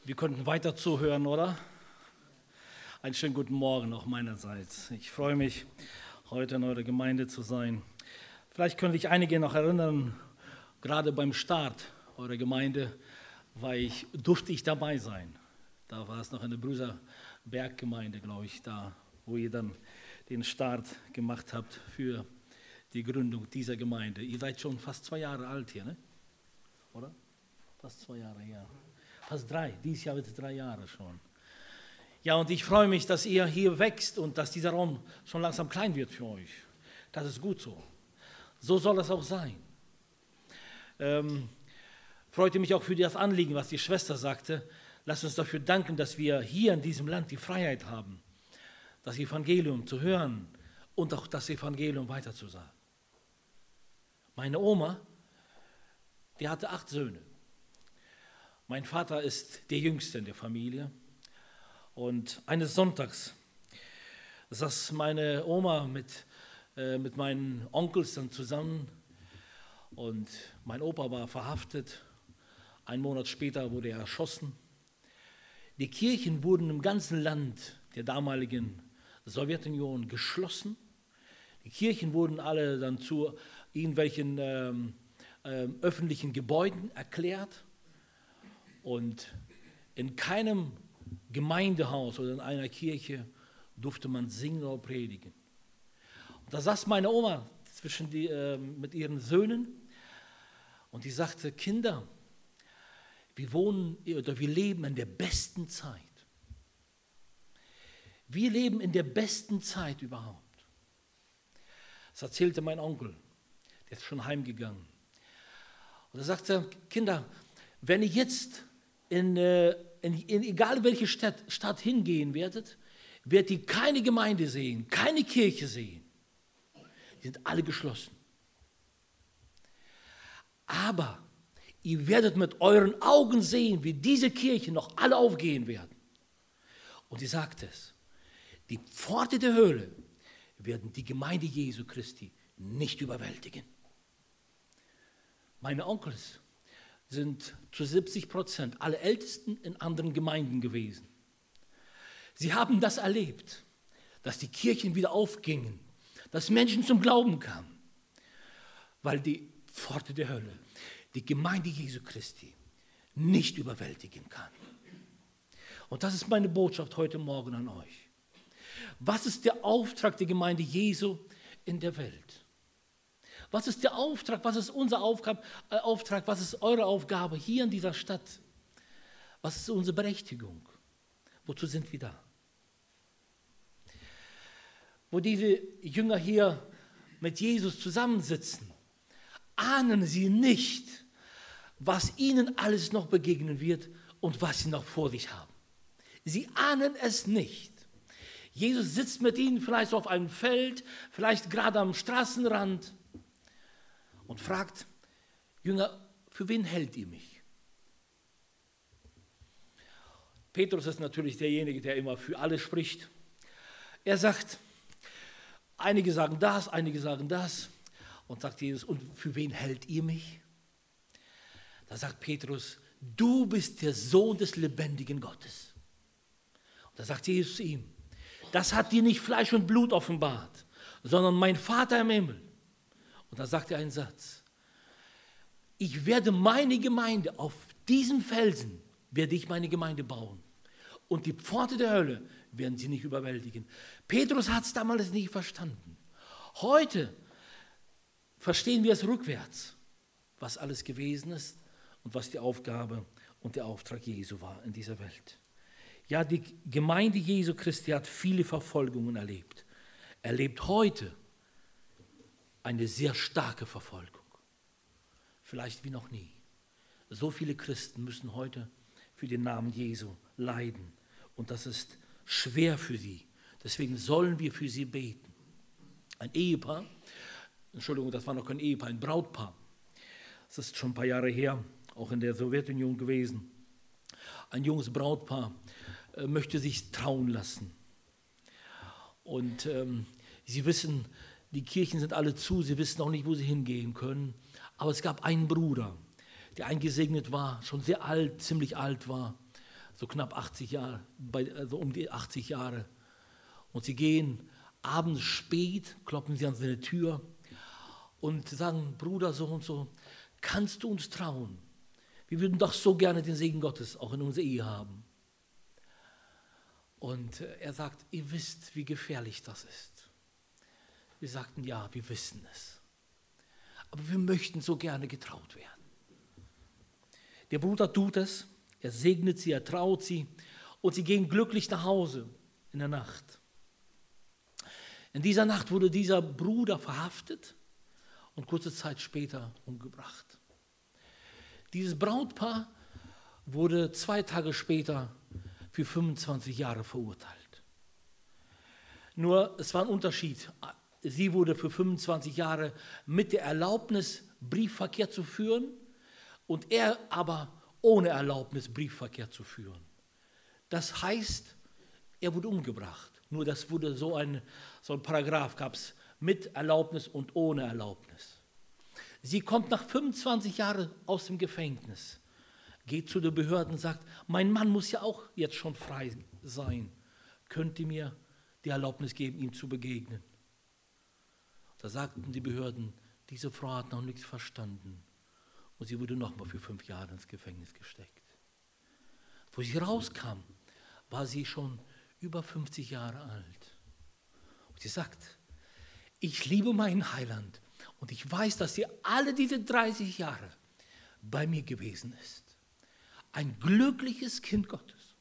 Wir konnten weiter zuhören, oder? Einen schönen guten Morgen auch meinerseits. Ich freue mich, heute in eurer Gemeinde zu sein. Vielleicht können sich einige noch erinnern, gerade beim Start eurer Gemeinde durfte ich dabei sein. Da war es noch eine Brüserberggemeinde, glaube ich, da, wo ihr dann den Start gemacht habt für die Gründung dieser Gemeinde. Ihr seid schon fast 2 Jahre alt hier, ne? Oder? Fast 2 Jahre, ja. Fast 3. Dieses Jahr wird es 3 Jahre schon. Ja, und ich freue mich, dass ihr hier wächst und dass dieser Raum schon langsam klein wird für euch. Das ist gut so. So soll das auch sein. Freute mich auch für das Anliegen, was die Schwester sagte. Lasst uns dafür danken, dass wir hier in diesem Land die Freiheit haben, das Evangelium zu hören und auch das Evangelium weiterzusagen. Meine Oma, die hatte 8 Söhne. Mein Vater ist der Jüngste in der Familie. Und eines Sonntags saß meine Oma mit meinen Onkels dann zusammen und mein Opa war verhaftet. 1 Monat später wurde er erschossen. Die Kirchen wurden im ganzen Land der damaligen Sowjetunion geschlossen. Die Kirchen wurden alle dann zu irgendwelchen öffentlichen Gebäuden erklärt. Und in keinem Gemeindehaus oder in einer Kirche durfte man singen oder predigen. Und da saß meine Oma mit ihren Söhnen und die sagte: Kinder, wir leben in der besten Zeit. Wir leben in der besten Zeit überhaupt. Das erzählte mein Onkel, der ist schon heimgegangen. Und er sagte: Kinder, wenn ihr jetzt in egal welche Stadt hingehen werdet ihr keine Gemeinde sehen, keine Kirche sehen. Die sind alle geschlossen. Aber ihr werdet mit euren Augen sehen, wie diese Kirchen noch alle aufgehen werden. Und sie sagte es: Die Pforte der Hölle werden die Gemeinde Jesu Christi nicht überwältigen. Meine Onkels sind zu 70% alle Ältesten in anderen Gemeinden gewesen. Sie haben das erlebt, dass die Kirchen wieder aufgingen, dass Menschen zum Glauben kamen, weil die Pforte der Hölle die Gemeinde Jesu Christi nicht überwältigen kann. Und das ist meine Botschaft heute Morgen an euch. Was ist der Auftrag der Gemeinde Jesu in der Welt? Was ist der Auftrag? Was ist unser Auftrag? Was ist eure Aufgabe hier in dieser Stadt? Was ist unsere Berechtigung? Wozu sind wir da? Wo diese Jünger hier mit Jesus zusammensitzen, ahnen sie nicht, was ihnen alles noch begegnen wird und was sie noch vor sich haben. Sie ahnen es nicht. Jesus sitzt mit ihnen vielleicht auf einem Feld, vielleicht gerade am Straßenrand und fragt: Jünger, für wen hält ihr mich? Petrus ist natürlich derjenige, der immer für alle spricht. Er sagt, einige sagen das, einige sagen das. Und sagt Jesus: Und für wen hält ihr mich? Da sagt Petrus: Du bist der Sohn des lebendigen Gottes. Und da sagt Jesus zu ihm: Das hat dir nicht Fleisch und Blut offenbart, sondern mein Vater im Himmel. Und da sagt er einen Satz: Ich werde meine Gemeinde, auf diesem Felsen werde ich meine Gemeinde bauen. Und die Pforte der Hölle werden sie nicht überwältigen. Petrus hat es damals nicht verstanden. Heute verstehen wir es rückwärts, was alles gewesen ist und was die Aufgabe und der Auftrag Jesu war in dieser Welt. Ja, die Gemeinde Jesu Christi hat viele Verfolgungen erlebt. Erlebt heute eine sehr starke Verfolgung. Vielleicht wie noch nie. So viele Christen müssen heute für den Namen Jesu leiden. Und das ist schwer für sie. Deswegen sollen wir für sie beten. Ein Ehepaar, Entschuldigung, das war noch kein Ehepaar, ein Brautpaar. Das ist schon ein paar Jahre her, auch in der Sowjetunion gewesen. Ein junges Brautpaar möchte sich trauen lassen. Und sie wissen, die Kirchen sind alle zu, sie wissen auch nicht, wo sie hingehen können. Aber es gab einen Bruder, der eingesegnet war, schon sehr alt, ziemlich alt war. so knapp 80 Jahre, also um die 80 Jahre. Und sie gehen abends spät, klopfen sie an seine Tür und sagen, Bruder so und so, kannst du uns trauen? Wir würden doch so gerne den Segen Gottes auch in unserer Ehe haben. Und er sagt, ihr wisst, wie gefährlich das ist. Wir sagten, ja, wir wissen es. Aber wir möchten so gerne getraut werden. Der Bruder tut es, er segnet sie, er traut sie und sie gehen glücklich nach Hause in der Nacht. In dieser Nacht wurde dieser Bruder verhaftet und kurze Zeit später umgebracht. Dieses Brautpaar wurde 2 Tage später für 25 Jahre verurteilt. Nur es war ein Unterschied. Sie wurde für 25 Jahre mit der Erlaubnis, Briefverkehr zu führen und er aber ohne Erlaubnis, Briefverkehr zu führen. Das heißt, er wurde umgebracht. Nur das wurde so ein Paragraph gab es mit Erlaubnis und ohne Erlaubnis. Sie kommt nach 25 Jahren aus dem Gefängnis, geht zu den Behörden und sagt, mein Mann muss ja auch jetzt schon frei sein. Könnt ihr mir die Erlaubnis geben, ihm zu begegnen? Da sagten die Behörden, diese Frau hat noch nichts verstanden. Und sie wurde nochmal für 5 Jahre ins Gefängnis gesteckt. Wo sie rauskam, war sie schon über 50 Jahre alt. Und sie sagt, ich liebe meinen Heiland und ich weiß, dass sie alle diese 30 Jahre bei mir gewesen ist. Ein glückliches Kind Gottes.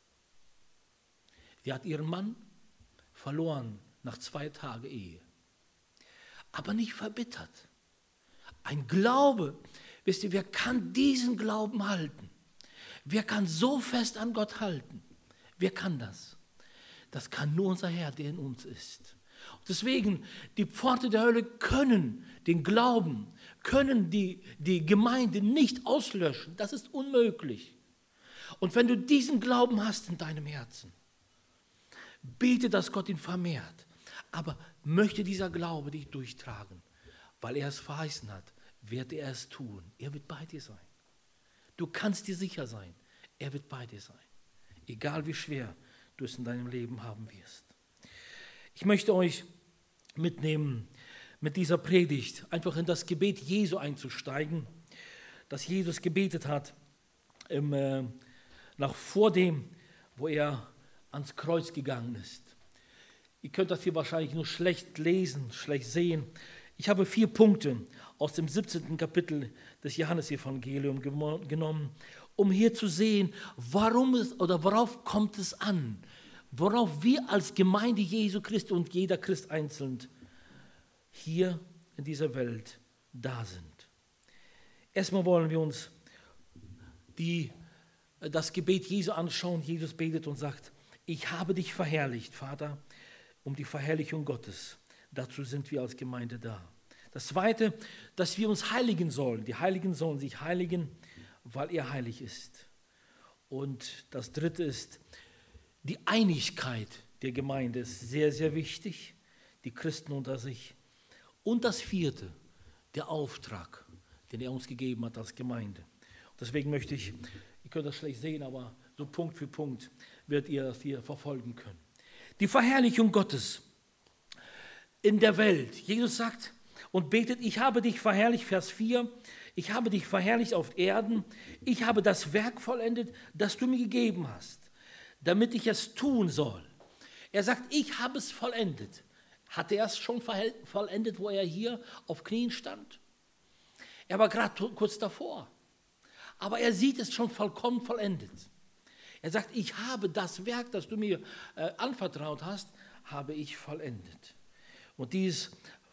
Sie hat ihren Mann verloren nach 2 Tagen Ehe. Aber nicht verbittert. Ein Glaube, wisst ihr, wer kann diesen Glauben halten? Wer kann so fest an Gott halten? Wer kann das? Das kann nur unser Herr, der in uns ist. Und deswegen, die Pforte der Hölle können den Glauben, können die Gemeinde nicht auslöschen. Das ist unmöglich. Und wenn du diesen Glauben hast in deinem Herzen, bete, dass Gott ihn vermehrt. Aber möchte dieser Glaube dich durchtragen, weil er es verheißen hat, wird er es tun. Er wird bei dir sein. Du kannst dir sicher sein, er wird bei dir sein. Egal wie schwer du es in deinem Leben haben wirst. Ich möchte euch mitnehmen, mit dieser Predigt einfach in das Gebet Jesu einzusteigen, das Jesus gebetet hat, vor dem, wo er ans Kreuz gegangen ist. Ihr könnt das hier wahrscheinlich nur schlecht lesen, schlecht sehen. Ich habe 4 Punkte aus dem 17. Kapitel des Johannesevangeliums genommen, um hier zu sehen, worauf kommt es an, worauf wir als Gemeinde Jesu Christi und jeder Christ einzeln hier in dieser Welt da sind. Erstmal wollen wir uns das Gebet Jesu anschauen. Jesus betet und sagt, ich habe dich verherrlicht, Vater, um die Verherrlichung Gottes. Dazu sind wir als Gemeinde da. Das Zweite, dass wir uns heiligen sollen. Die Heiligen sollen sich heiligen, weil er heilig ist. Und das Dritte ist, die Einigkeit der Gemeinde ist sehr, sehr wichtig. Die Christen unter sich. Und das Vierte, der Auftrag, den er uns gegeben hat als Gemeinde. Und deswegen möchte ich, ihr könnt das schlecht sehen, aber so Punkt für Punkt werdet ihr das hier verfolgen können. Die Verherrlichung Gottes in der Welt. Jesus sagt und betet, ich habe dich verherrlicht, Vers 4, ich habe dich verherrlicht auf Erden, ich habe das Werk vollendet, das du mir gegeben hast, damit ich es tun soll. Er sagt, ich habe es vollendet. Hatte er es schon vollendet, wo er hier auf Knien stand? Er war gerade kurz davor. Aber er sieht es schon vollkommen vollendet. Er sagt, ich habe das Werk, das du mir anvertraut hast, habe ich vollendet. Und dieses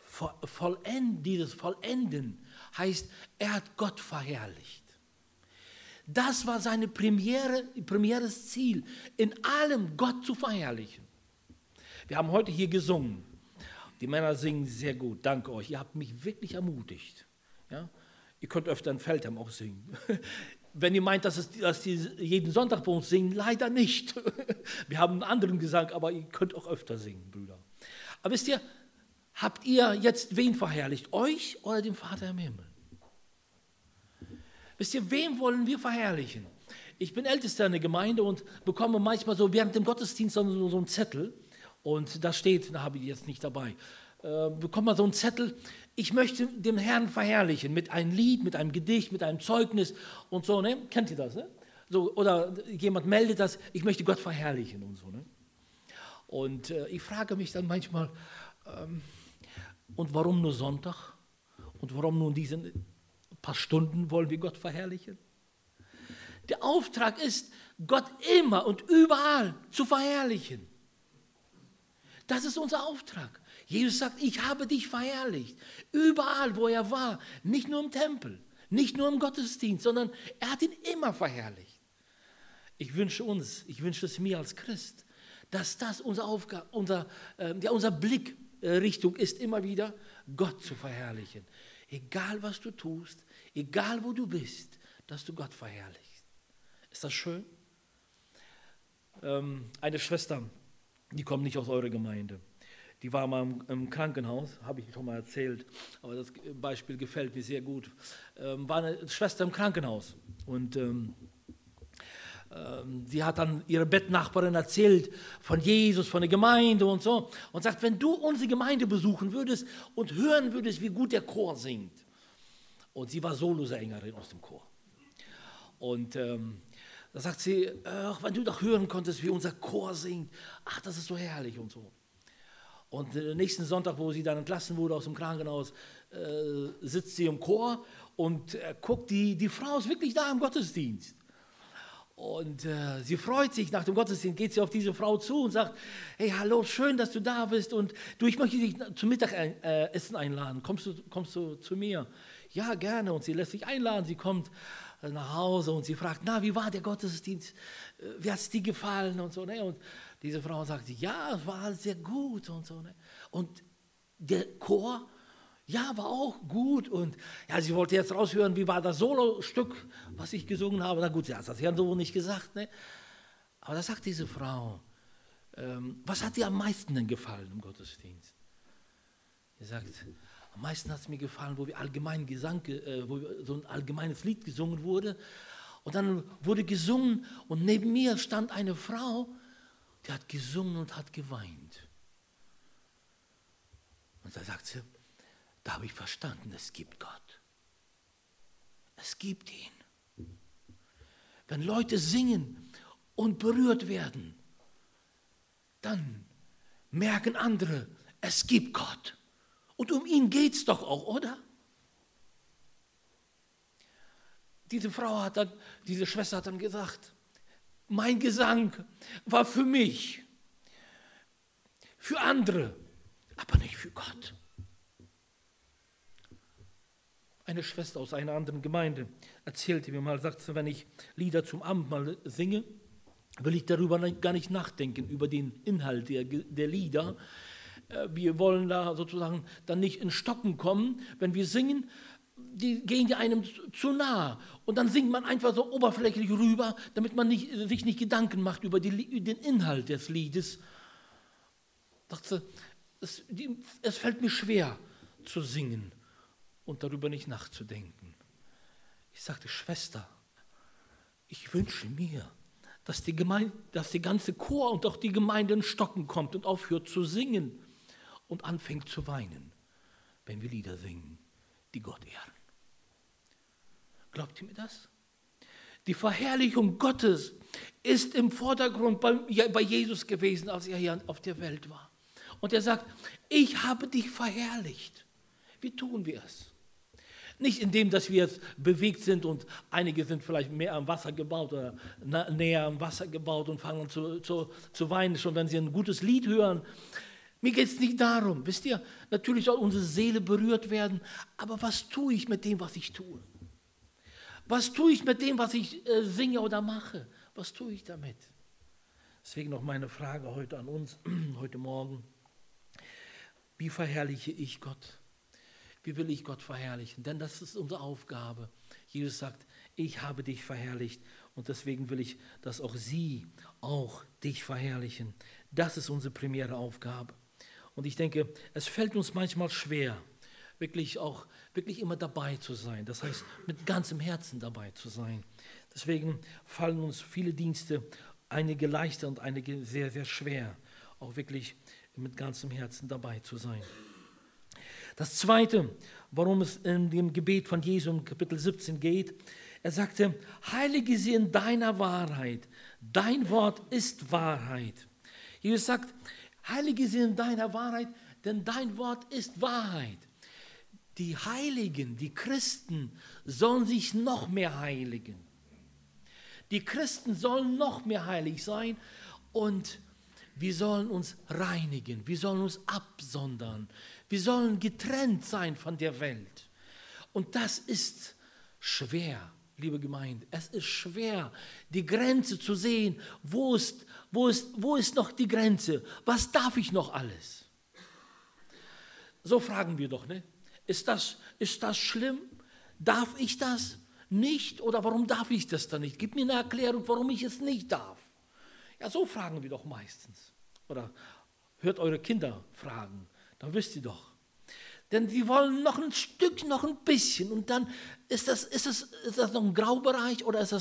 Vollenden heißt, er hat Gott verherrlicht. Das war sein primäres Ziel, in allem Gott zu verherrlichen. Wir haben heute hier gesungen. Die Männer singen sehr gut, danke euch. Ihr habt mich wirklich ermutigt. Ja? Ihr könnt öfter in Feldheim auch singen. Wenn ihr meint, dass die jeden Sonntag bei uns singen, leider nicht. Wir haben einen anderen Gesang, aber ihr könnt auch öfter singen, Brüder. Aber wisst ihr, habt ihr jetzt wen verherrlicht? Euch oder den Vater im Himmel? Wisst ihr, wen wollen wir verherrlichen? Ich bin Ältester in der Gemeinde und bekomme manchmal so während dem Gottesdienst so einen Zettel. Und da steht, da habe ich jetzt nicht dabei, bekommt man so einen Zettel, ich möchte den Herrn verherrlichen mit einem Lied, mit einem Gedicht, mit einem Zeugnis und so, ne? Kennt ihr das, ne? So, oder jemand meldet das, ich möchte Gott verherrlichen und so, ne? Und ich frage mich dann manchmal, und warum nur Sonntag? Und warum nur in diesen paar Stunden wollen wir Gott verherrlichen? Der Auftrag ist, Gott immer und überall zu verherrlichen. Das ist unser Auftrag. Jesus sagt, ich habe dich verherrlicht. Überall, wo er war. Nicht nur im Tempel, nicht nur im Gottesdienst, sondern er hat ihn immer verherrlicht. Ich wünsche es mir als Christ, dass das unser Blickrichtung ist, immer wieder Gott zu verherrlichen. Egal, was du tust, egal, wo du bist, dass du Gott verherrlichst. Ist das schön? Eine Schwester, die kommt nicht aus eurer Gemeinde. Die war mal im Krankenhaus, habe ich schon mal erzählt, aber das Beispiel gefällt mir sehr gut. War eine Schwester im Krankenhaus und sie hat dann ihrer Bettnachbarin erzählt von Jesus, von der Gemeinde und so und sagt, wenn du unsere Gemeinde besuchen würdest und hören würdest, wie gut der Chor singt. Und sie war Solosängerin aus dem Chor. Und da sagt sie, wenn du doch hören konntest, wie unser Chor singt, ach, das ist so herrlich und so. Und nächsten Sonntag, wo sie dann entlassen wurde aus dem Krankenhaus, sitzt sie im Chor und guckt, die Frau ist wirklich da im Gottesdienst. Und sie freut sich, nach dem Gottesdienst geht sie auf diese Frau zu und sagt, hey, hallo, schön, dass du da bist und du, ich möchte dich zum Mittagessen einladen, kommst du zu mir? Ja, gerne, und sie lässt sich einladen, sie kommt nach Hause und sie fragt, na, wie war der Gottesdienst, wie hat es dir gefallen und so, ne? Und diese Frau sagt, ja, es war sehr gut und so, ne? Und der Chor, ja, war auch gut und ja, sie wollte jetzt raushören, wie war das Solostück, was ich gesungen habe. Na gut, sie hat das ja so nicht gesagt, ne? Aber da sagt diese Frau, was hat dir am meisten denn gefallen im Gottesdienst? Sie sagt, am meisten hat es mir gefallen, wo wo so ein allgemeines Lied gesungen wurde. Und dann wurde gesungen und neben mir stand eine Frau, die hat gesungen und hat geweint. Und da sagt sie, da habe ich verstanden, es gibt Gott. Es gibt ihn. Wenn Leute singen und berührt werden, dann merken andere, es gibt Gott. Und um ihn geht es doch auch, oder? Diese Schwester hat dann gesagt, mein Gesang war für mich, für andere, aber nicht für Gott. Eine Schwester aus einer anderen Gemeinde erzählte mir mal, sagte, wenn ich Lieder zum Abendmahl singe, will ich darüber gar nicht nachdenken, über den Inhalt der Lieder. Wir wollen da sozusagen dann nicht in Stocken kommen, wenn wir singen, die gehen ja einem zu nah. Und dann singt man einfach so oberflächlich rüber, damit man sich nicht Gedanken macht über den Inhalt des Liedes. Es fällt mir schwer zu singen und darüber nicht nachzudenken. Ich sagte, Schwester, ich wünsche mir, dass die ganze Chor und auch die Gemeinde in Stocken kommt und aufhört zu singen und anfängt zu weinen, wenn wir Lieder singen, die Gott ehren. Glaubt ihr mir das? Die Verherrlichung Gottes ist im Vordergrund bei Jesus gewesen, als er hier auf der Welt war. Und er sagt, ich habe dich verherrlicht. Wie tun wir es? Nicht indem, dass wir jetzt bewegt sind und einige sind vielleicht mehr am Wasser gebaut oder näher am Wasser gebaut und fangen zu weinen, schon wenn sie ein gutes Lied hören. Mir geht es nicht darum, wisst ihr, natürlich soll unsere Seele berührt werden, aber was tue ich mit dem, was ich tue? Was tue ich mit dem, was ich singe oder mache? Was tue ich damit? Deswegen noch meine Frage heute an uns, heute Morgen. Wie verherrliche ich Gott? Wie will ich Gott verherrlichen? Denn das ist unsere Aufgabe. Jesus sagt, ich habe dich verherrlicht und deswegen will ich, dass auch sie auch dich verherrlichen. Das ist unsere primäre Aufgabe. Und ich denke, es fällt uns manchmal schwer, wirklich immer dabei zu sein. Das heißt, mit ganzem Herzen dabei zu sein. Deswegen fallen uns viele Dienste, einige leichter und einige sehr, sehr schwer, auch wirklich mit ganzem Herzen dabei zu sein. Das Zweite, warum es in dem Gebet von Jesu in Kapitel 17 geht, er sagte, heilige sie in deiner Wahrheit, dein Wort ist Wahrheit. Jesus sagt, heilige sie in deiner Wahrheit, denn dein Wort ist Wahrheit. Die Heiligen, die Christen sollen sich noch mehr heiligen. Die Christen sollen noch mehr heilig sein und wir sollen uns reinigen, wir sollen uns absondern, wir sollen getrennt sein von der Welt. Und das ist schwer, liebe Gemeinde. Es ist schwer, die Grenze zu sehen. Wo ist noch die Grenze? Was darf ich noch alles? So fragen wir doch, ne? Ist das schlimm? Darf ich das nicht? Oder warum darf ich das dann nicht? Gib mir eine Erklärung, warum ich es nicht darf. Ja, so fragen wir doch meistens. Oder hört eure Kinder fragen, dann wisst ihr doch. Denn die wollen noch ein Stück, noch ein bisschen. Und dann ist das noch ein Graubereich oder ist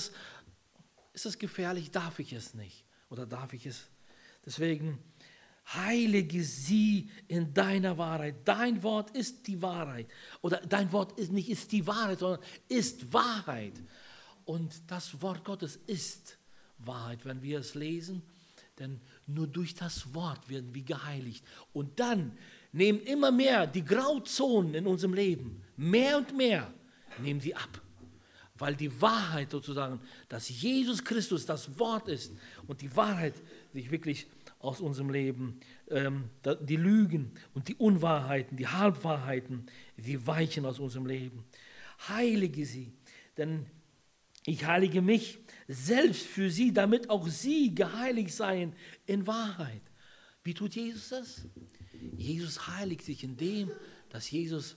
das gefährlich? Darf ich es nicht? Oder darf ich es? Deswegen heilige sie in deiner Wahrheit. Dein Wort ist die Wahrheit. Oder dein Wort ist die Wahrheit, sondern ist Wahrheit. Und das Wort Gottes ist Wahrheit, wenn wir es lesen. Denn nur durch das Wort werden wir geheiligt. Und dann nehmen immer mehr die Grauzonen in unserem Leben, mehr und mehr, nehmen sie ab. Weil die Wahrheit sozusagen, dass Jesus Christus das Wort ist und die Wahrheit sich wirklich aus unserem Leben, die Lügen und die Unwahrheiten, die Halbwahrheiten, sie weichen aus unserem Leben. Heilige sie, denn ich heilige mich selbst für sie, damit auch sie geheiligt seien in Wahrheit. Wie tut Jesus das? Jesus heiligt sich in dem, dass Jesus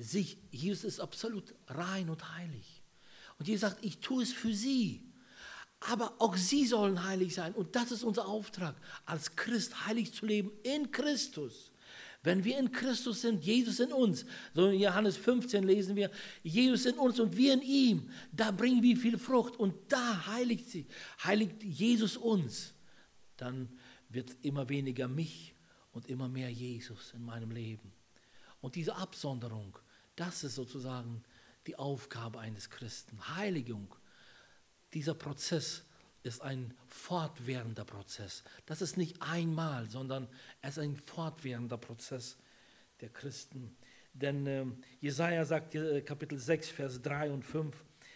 ist absolut rein und heilig. Und Jesus sagt, ich tue es für sie. Aber auch sie sollen heilig sein. Und das ist unser Auftrag, als Christ heilig zu leben in Christus. Wenn wir in Christus sind, Jesus in uns, so in Johannes 15 lesen wir, Jesus in uns und wir in ihm, da bringen wir viel Frucht und da heiligt Jesus uns. Dann wird immer weniger mich und immer mehr Jesus in meinem Leben. Und diese Absonderung, das ist sozusagen die Aufgabe eines Christen. Heiligung, dieser Prozess ist ein fortwährender Prozess. Das ist nicht einmal, sondern es ist ein fortwährender Prozess der Christen. Denn Jesaja sagt, Kapitel 6, Vers 3 und 5,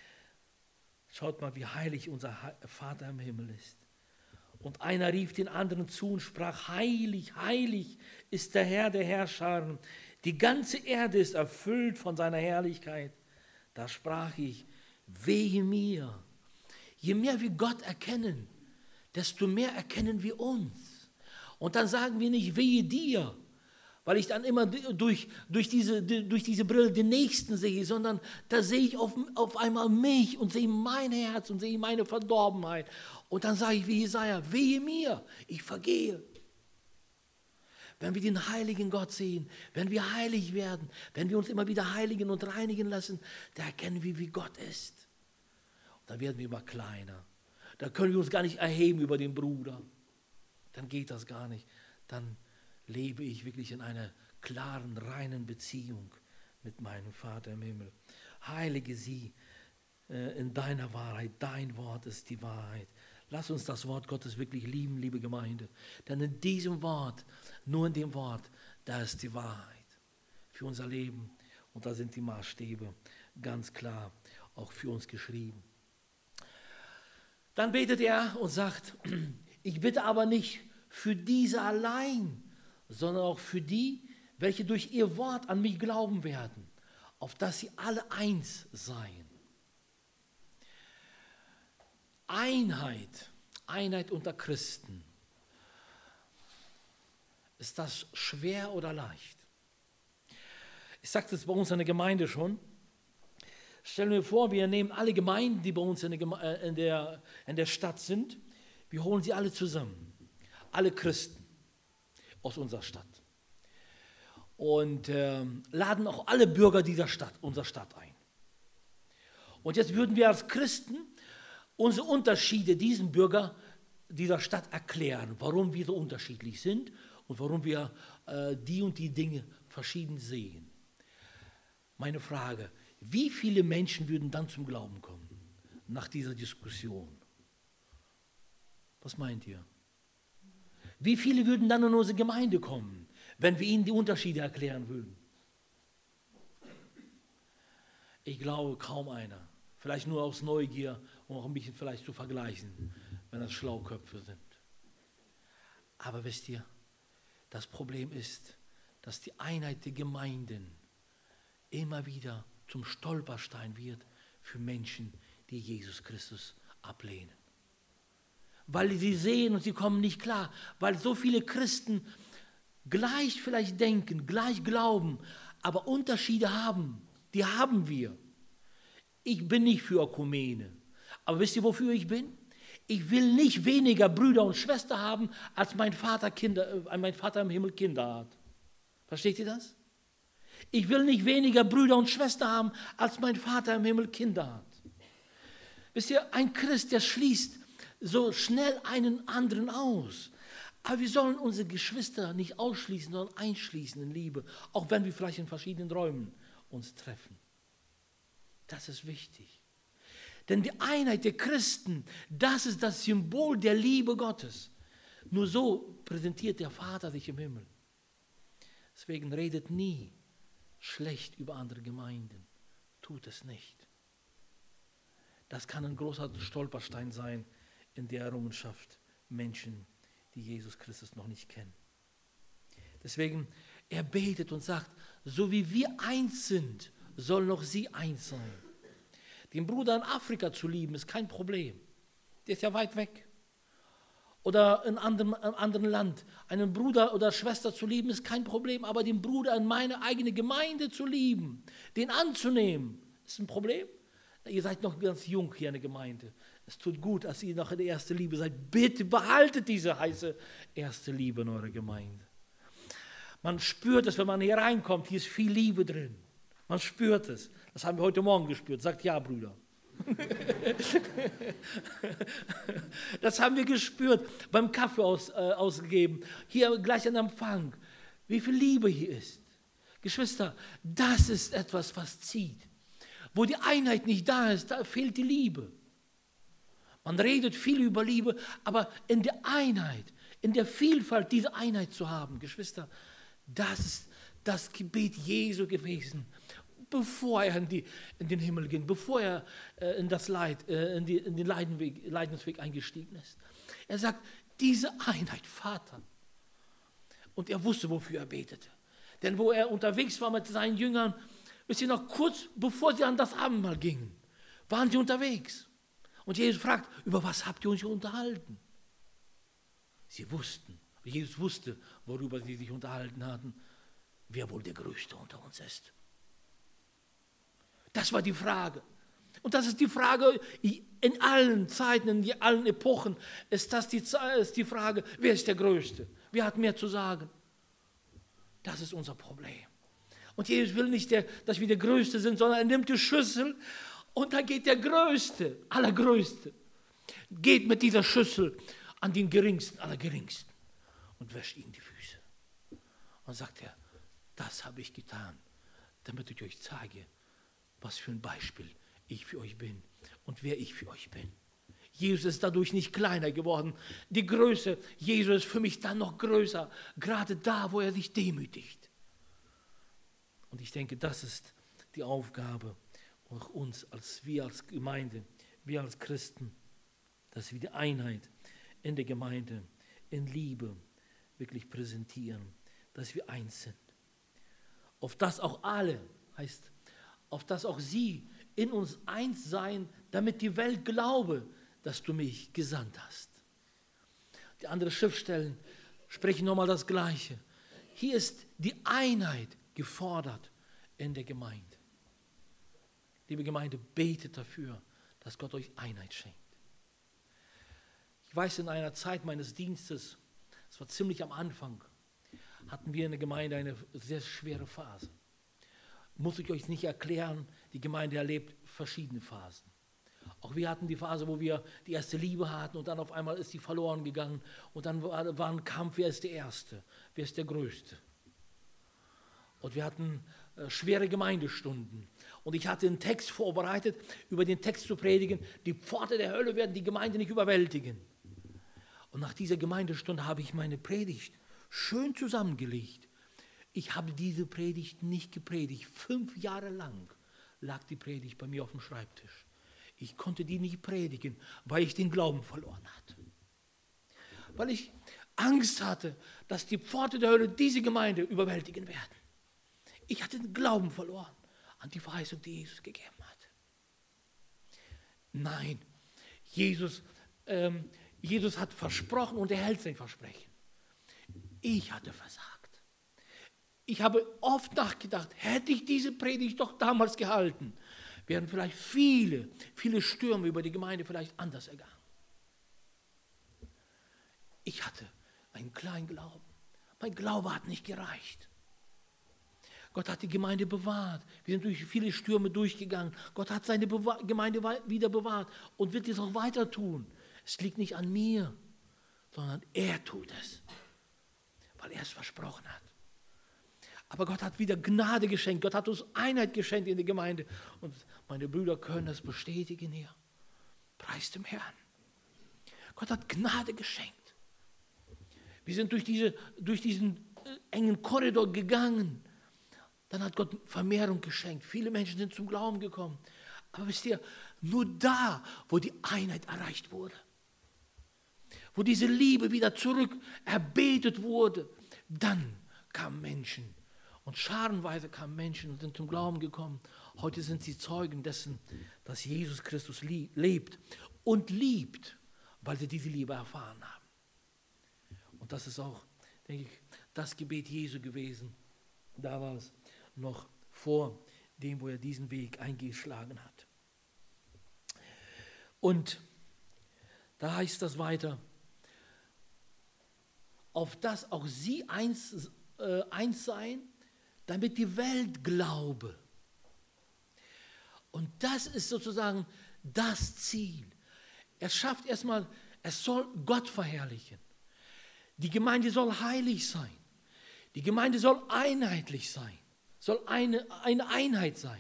schaut mal, wie heilig unser Vater im Himmel ist. Und einer rief den anderen zu und sprach, heilig, heilig ist der Herr der Herrscher. Die ganze Erde ist erfüllt von seiner Herrlichkeit. Da sprach ich, wehe mir. Je mehr wir Gott erkennen, desto mehr erkennen wir uns. Und dann sagen wir nicht, wehe dir, weil ich dann immer durch diese Brille den Nächsten sehe, sondern da sehe ich auf einmal mich und sehe mein Herz und sehe meine Verdorbenheit. Und dann sage ich wie Jesaja, wehe mir, ich vergehe. Wenn wir den heiligen Gott sehen, wenn wir heilig werden, wenn wir uns immer wieder heiligen und reinigen lassen, da erkennen wir, wie Gott ist. Dann werden wir immer kleiner. Da können wir uns gar nicht erheben über den Bruder. Dann geht das gar nicht. Dann lebe ich wirklich in einer klaren, reinen Beziehung mit meinem Vater im Himmel. Heilige sie in deiner Wahrheit. Dein Wort ist die Wahrheit. Lass uns das Wort Gottes wirklich lieben, liebe Gemeinde. Denn in diesem Wort, nur in dem Wort, da ist die Wahrheit für unser Leben. Und da sind die Maßstäbe ganz klar auch für uns geschrieben. Dann betet er und sagt, ich bitte aber nicht für diese allein, sondern auch für die, welche durch ihr Wort an mich glauben werden, auf dass sie alle eins seien. Einheit unter Christen. Ist das schwer oder leicht? Ich sagte es bei uns in der Gemeinde schon. Stellen wir vor, wir nehmen alle Gemeinden, die bei uns in der Stadt sind, wir holen sie alle zusammen. Alle Christen aus unserer Stadt. Und laden auch alle Bürger unserer Stadt ein. Und jetzt würden wir als Christen unsere Unterschiede diesen Bürger dieser Stadt erklären, warum wir so unterschiedlich sind und warum wir die und die Dinge verschieden sehen. Meine Frage, wie viele Menschen würden dann zum Glauben kommen nach dieser Diskussion? Was meint ihr? Wie viele würden dann in unsere Gemeinde kommen, wenn wir ihnen die Unterschiede erklären würden? Ich glaube, kaum einer. Vielleicht nur aus Neugier, um auch ein bisschen vielleicht zu vergleichen, wenn das Schlauköpfe sind. Aber wisst ihr, das Problem ist, dass die Einheit der Gemeinden immer wieder zum Stolperstein wird für Menschen, die Jesus Christus ablehnen. Weil sie sehen und sie kommen nicht klar, weil so viele Christen gleich vielleicht denken, gleich glauben, aber Unterschiede haben. Die haben wir. Ich bin nicht für Ökumene. Aber wisst ihr, wofür ich bin? Ich will nicht weniger Brüder und Schwestern haben, als mein Vater im Himmel Kinder hat. Versteht ihr das? Ich will nicht weniger Brüder und Schwestern haben, als mein Vater im Himmel Kinder hat. Wisst ihr, ein Christ, der schließt so schnell einen anderen aus. Aber wir sollen unsere Geschwister nicht ausschließen, sondern einschließen in Liebe, auch wenn wir vielleicht in verschiedenen Räumen uns treffen. Das ist wichtig. Denn die Einheit der Christen, das ist das Symbol der Liebe Gottes. Nur so präsentiert der Vater sich im Himmel. Deswegen redet nie schlecht über andere Gemeinden. Tut es nicht. Das kann ein großer Stolperstein sein in der Errungenschaft Menschen, die Jesus Christus noch nicht kennen. Deswegen, er betet und sagt, so wie wir eins sind, sollen auch sie eins sein. Den Bruder in Afrika zu lieben, ist kein Problem. Der ist ja weit weg. Oder in einem anderen Land. Einen Bruder oder Schwester zu lieben, ist kein Problem. Aber den Bruder in meine eigene Gemeinde zu lieben, den anzunehmen, ist ein Problem. Ihr seid noch ganz jung hier in der Gemeinde. Es tut gut, dass ihr noch in der ersten Liebe seid. Bitte behaltet diese heiße erste Liebe in eurer Gemeinde. Man spürt es, wenn man hier reinkommt. Hier ist viel Liebe drin. Man spürt es. Das haben wir heute Morgen gespürt. Sagt ja, Brüder. Das haben wir gespürt beim Kaffee ausgegeben. Hier gleich an Empfang. Wie viel Liebe hier ist. Geschwister, das ist etwas, was zieht. Wo die Einheit nicht da ist, da fehlt die Liebe. Man redet viel über Liebe, aber in der Einheit, in der Vielfalt diese Einheit zu haben, Geschwister, das ist das Gebet Jesu gewesen, bevor er in den Himmel ging, bevor er in den Leidensweg eingestiegen ist. Er sagt, diese Einheit, Vater. Und er wusste, wofür er betete. Denn wo er unterwegs war mit seinen Jüngern, wisst ihr noch, kurz bevor sie an das Abendmahl gingen, waren sie unterwegs. Und Jesus fragt, über was habt ihr euch unterhalten? Sie wussten, Jesus wusste, worüber sie sich unterhalten hatten, wer wohl der Größte unter uns ist. Das war die Frage. Und das ist die Frage in allen Zeiten, in allen Epochen, ist die Frage, wer ist der Größte? Wer hat mehr zu sagen? Das ist unser Problem. Und Jesus will nicht, dass wir der Größte sind, sondern er nimmt die Schüssel und da geht der Größte, Allergrößte, geht mit dieser Schüssel an den Geringsten, Allergeringsten und wäscht ihm die Füße. Und sagt er, das habe ich getan, damit ich euch zeige, was für ein Beispiel ich für euch bin und wer ich für euch bin. Jesus ist dadurch nicht kleiner geworden. Die Größe, Jesus ist für mich dann noch größer, gerade da, wo er sich demütigt. Und ich denke, das ist die Aufgabe auch uns, wir als Gemeinde, wir als Christen, dass wir die Einheit in der Gemeinde, in Liebe wirklich präsentieren, dass wir eins sind. Auf das auch alle, heißt, auf das auch sie in uns eins sein, damit die Welt glaube, dass du mich gesandt hast. Die anderen Schriftstellen sprechen nochmal das Gleiche. Hier ist die Einheit gefordert in der Gemeinde. Liebe Gemeinde, betet dafür, dass Gott euch Einheit schenkt. Ich weiß, in einer Zeit meines Dienstes, es war ziemlich am Anfang, hatten wir in der Gemeinde eine sehr schwere Phase. Muss ich euch nicht erklären, die Gemeinde erlebt verschiedene Phasen. Auch wir hatten die Phase, wo wir die erste Liebe hatten und dann auf einmal ist die verloren gegangen. Und dann war ein Kampf, wer ist der Erste, wer ist der Größte. Und wir hatten schwere Gemeindestunden. Und ich hatte einen Text vorbereitet, über den Text zu predigen, die Pforte der Hölle werden die Gemeinde nicht überwältigen. Und nach dieser Gemeindestunde habe ich meine Predigt schön zusammengelegt. Ich habe diese Predigt nicht gepredigt. 5 Jahre lang lag die Predigt bei mir auf dem Schreibtisch. Ich konnte die nicht predigen, weil ich den Glauben verloren hatte. Weil ich Angst hatte, dass die Pforte der Hölle diese Gemeinde überwältigen werden. Ich hatte den Glauben verloren an die Verheißung, die Jesus gegeben hat. Nein, Jesus hat versprochen und er hält sein Versprechen. Ich hatte versagt. Ich habe oft nachgedacht, hätte ich diese Predigt doch damals gehalten, wären vielleicht viele Stürme über die Gemeinde vielleicht anders ergangen. Ich hatte einen kleinen Glauben. Mein Glaube hat nicht gereicht. Gott hat die Gemeinde bewahrt. Wir sind durch viele Stürme durchgegangen. Gott hat seine Gemeinde wieder bewahrt und wird es auch weiter tun. Es liegt nicht an mir, sondern er tut es, weil er es versprochen hat. Aber Gott hat wieder Gnade geschenkt. Gott hat uns Einheit geschenkt in der Gemeinde. Und meine Brüder können das bestätigen hier. Preis dem Herrn. Gott hat Gnade geschenkt. Wir sind durch diesen engen Korridor gegangen. Dann hat Gott Vermehrung geschenkt. Viele Menschen sind zum Glauben gekommen. Aber wisst ihr, nur da, wo die Einheit erreicht wurde, wo diese Liebe wieder zurück erbetet wurde, dann kamen Menschen. Und scharenweise kamen Menschen und sind zum Glauben gekommen. Heute sind sie Zeugen dessen, dass Jesus Christus lebt und liebt, weil sie diese Liebe erfahren haben. Und das ist auch, denke ich, das Gebet Jesu gewesen. Da war es noch vor dem, wo er diesen Weg eingeschlagen hat. Und da heißt das weiter, auf das auch sie eins seien, damit die Welt glaube. Und das ist sozusagen das Ziel. Er schafft erstmal, es soll Gott verherrlichen. Die Gemeinde soll heilig sein. Die Gemeinde soll einheitlich sein. Soll eine Einheit sein.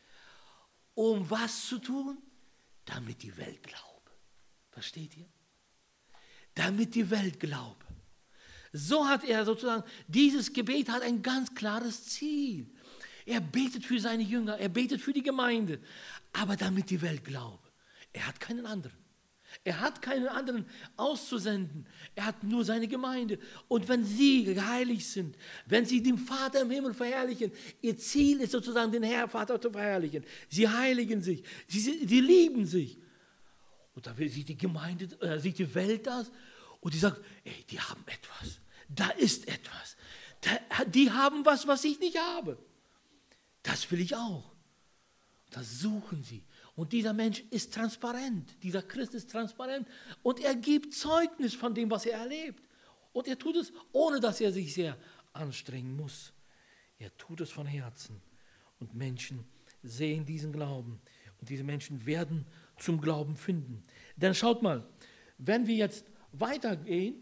Um was zu tun? Damit die Welt glaube. Versteht ihr? Damit die Welt glaube. So hat er sozusagen, dieses Gebet hat ein ganz klares Ziel. Er betet für seine Jünger, er betet für die Gemeinde, aber damit die Welt glaube. Er hat keinen anderen. Er hat keinen anderen auszusenden. Er hat nur seine Gemeinde. Und wenn sie geheiligt sind, wenn sie den Vater im Himmel verherrlichen, ihr Ziel ist sozusagen, den Herrn Vater zu verherrlichen. Sie heiligen sich, sie lieben sich. Und da sieht die Gemeinde, sieht die Welt das und die sagt, ey, die haben etwas. Da ist etwas. Die haben was ich nicht habe. Das will ich auch. Das suchen sie. Und dieser Mensch ist transparent. Dieser Christ ist transparent. Und er gibt Zeugnis von dem, was er erlebt. Und er tut es, ohne dass er sich sehr anstrengen muss. Er tut es von Herzen. Und Menschen sehen diesen Glauben. Und diese Menschen werden zum Glauben finden. Denn schaut mal, wenn wir jetzt weitergehen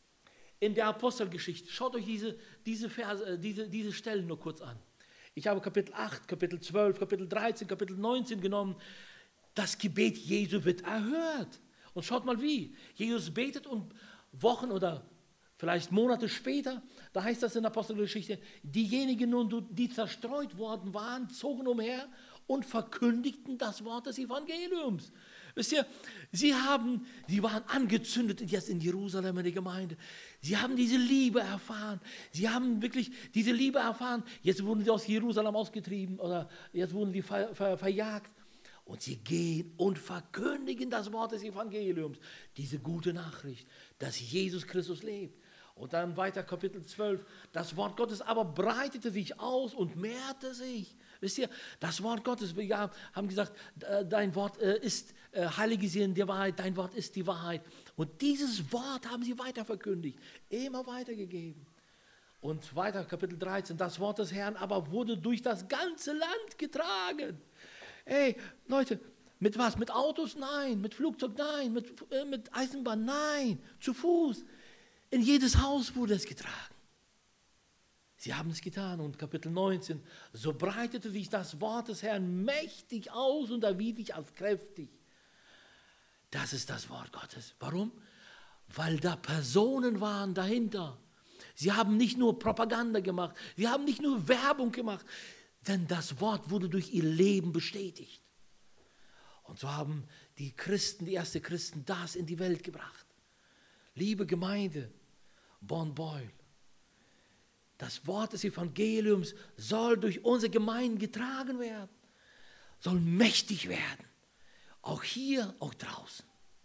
in der Apostelgeschichte, schaut euch diese Verse, diese Stellen nur kurz an. Ich habe Kapitel 8, Kapitel 12, Kapitel 13, Kapitel 19 genommen. Das Gebet Jesu wird erhört. Und schaut mal wie. Jesus betet und Wochen oder vielleicht Monate später, da heißt das in der Apostelgeschichte, diejenigen nun, die zerstreut worden waren, zogen umher und verkündigten das Wort des Evangeliums. Wisst ihr, sie waren angezündet jetzt in Jerusalem in der Gemeinde. Sie haben diese Liebe erfahren. Sie haben wirklich diese Liebe erfahren. Jetzt wurden sie aus Jerusalem ausgetrieben oder jetzt wurden sie verjagt. Und sie gehen und verkündigen das Wort des Evangeliums. Diese gute Nachricht, dass Jesus Christus lebt. Und dann weiter Kapitel 12. Das Wort Gottes aber breitete sich aus und mehrte sich. Wisst ihr, das Wort Gottes, wir haben gesagt, dein Wort ist, heilige sie in der Wahrheit, dein Wort ist die Wahrheit. Und dieses Wort haben sie weiter verkündigt, immer weitergegeben. Und weiter, Kapitel 13, das Wort des Herrn aber wurde durch das ganze Land getragen. Ey, Leute, Mit was? Mit Autos? Nein. Mit Flugzeug? Nein. Mit Eisenbahn? Nein. Zu Fuß. In jedes Haus wurde es getragen. Sie haben es getan. Und Kapitel 19, so breitete sich das Wort des Herrn mächtig aus und erwies als kräftig. Das ist das Wort Gottes. Warum? Weil da Personen waren dahinter. Sie haben nicht nur Propaganda gemacht, sie haben nicht nur Werbung gemacht, denn das Wort wurde durch ihr Leben bestätigt. Und so haben die Christen, die ersten Christen, das in die Welt gebracht. Liebe Gemeinde, Bonn-Beuel, das Wort des Evangeliums soll durch unsere Gemeinden getragen werden, soll mächtig werden, auch hier, auch draußen.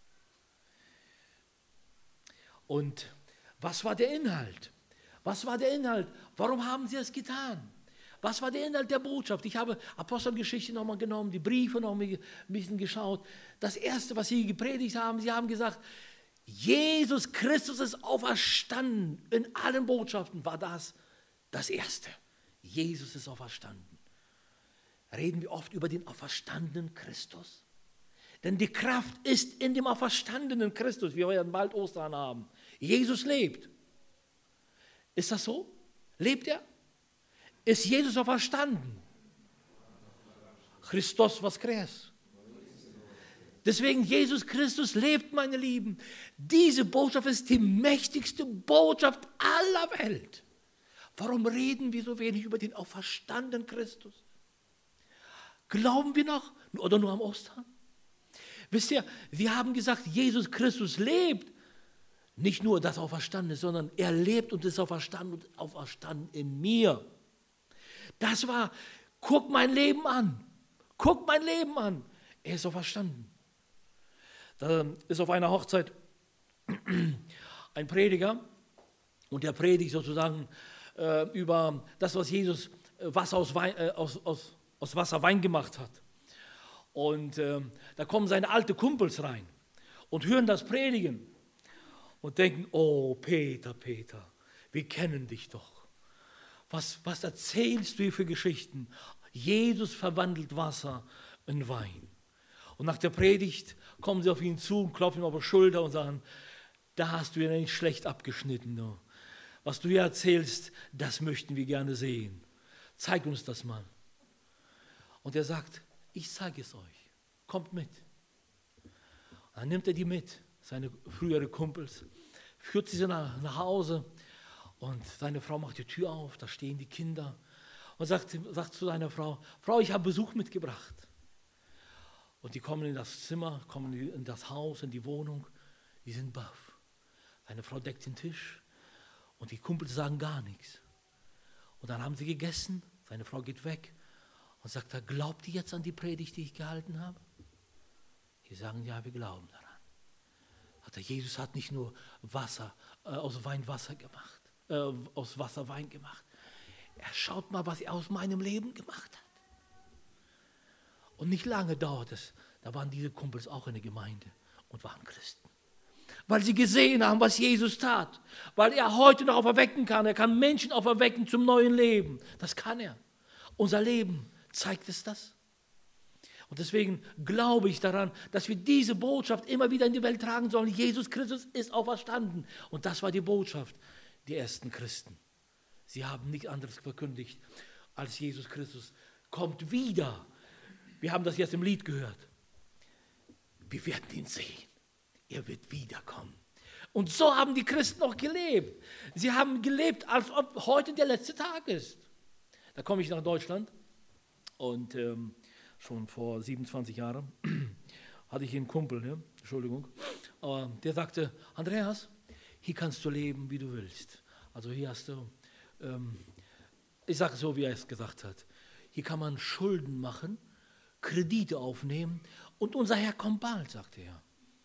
Und was war der Inhalt? Was war der Inhalt? Warum haben sie es getan? Was war der Inhalt der Botschaft? Ich habe Apostelgeschichte nochmal genommen, die Briefe noch ein bisschen geschaut. Das Erste, was sie gepredigt haben, sie haben gesagt, Jesus Christus ist auferstanden. In allen Botschaften war das Erste. Jesus ist auferstanden. Reden wir oft über den auferstandenen Christus? Denn die Kraft ist in dem auferstandenen Christus. Wir werden bald Ostern haben. Jesus lebt. Ist das so? Lebt er? Ist Jesus auferstanden? Christos voskres. Deswegen, Jesus Christus lebt, meine Lieben. Diese Botschaft ist die mächtigste Botschaft aller Welt. Warum reden wir so wenig über den auferstandenen Christus? Glauben wir noch oder nur am Ostern? Wisst ihr, wir haben gesagt, Jesus Christus lebt. Nicht nur das Auferstandene, sondern er lebt und ist auferstanden in mir. Das war, guck mein Leben an. Guck mein Leben an. Er ist auferstanden. Da ist auf einer Hochzeit ein Prediger und der predigt sozusagen über das, was Jesus Wasser aus Wasser Wein gemacht hat. Und da kommen seine alten Kumpels rein und hören das Predigen und denken, oh Peter, wir kennen dich doch. Was erzählst du hier für Geschichten? Jesus verwandelt Wasser in Wein. Und nach der Predigt kommen sie auf ihn zu und klopfen ihm auf die Schulter und sagen, da hast du ja nicht schlecht abgeschnitten. No. Was du hier erzählst, das möchten wir gerne sehen. Zeig uns das mal. Und er sagt, ich zeige es euch. Kommt mit. Und dann nimmt er die mit, seine früheren Kumpels, führt sie nach Hause und seine Frau macht die Tür auf, da stehen die Kinder und sagt zu seiner Frau, ich habe Besuch mitgebracht. Und die kommen in das Zimmer, kommen in das Haus, in die Wohnung, die sind baff. Seine Frau deckt den Tisch und die Kumpels sagen gar nichts. Und dann haben sie gegessen, seine Frau geht weg und sagt, glaubt ihr jetzt an die Predigt, die ich gehalten habe? Die sagen, ja, wir glauben daran. Jesus hat nicht nur Wasser, aus Wein Wasser gemacht, aus Wasser Wein gemacht. Schaut mal, was er aus meinem Leben gemacht hat. Und nicht lange dauert es, da waren diese Kumpels auch in der Gemeinde und waren Christen. Weil sie gesehen haben, was Jesus tat. Weil er heute noch auferwecken kann. Er kann Menschen auferwecken zum neuen Leben. Das kann er. Unser Leben zeigt es das. Und deswegen glaube ich daran, dass wir diese Botschaft immer wieder in die Welt tragen sollen. Jesus Christus ist auferstanden. Und das war die Botschaft der ersten Christen. Sie haben nichts anderes verkündigt als Jesus Christus kommt wieder. Wir haben das jetzt im Lied gehört. Wir werden ihn sehen. Er wird wiederkommen. Und so haben die Christen auch gelebt. Sie haben gelebt, als ob heute der letzte Tag ist. Da komme ich nach Deutschland und schon vor 27 Jahren hatte ich einen Kumpel, ja, Entschuldigung, der sagte, Andreas, hier kannst du leben, wie du willst. Also hier hast du, ich sage es so, wie er es gesagt hat, hier kann man Schulden machen, Kredite aufnehmen und unser Herr kommt bald, sagte er.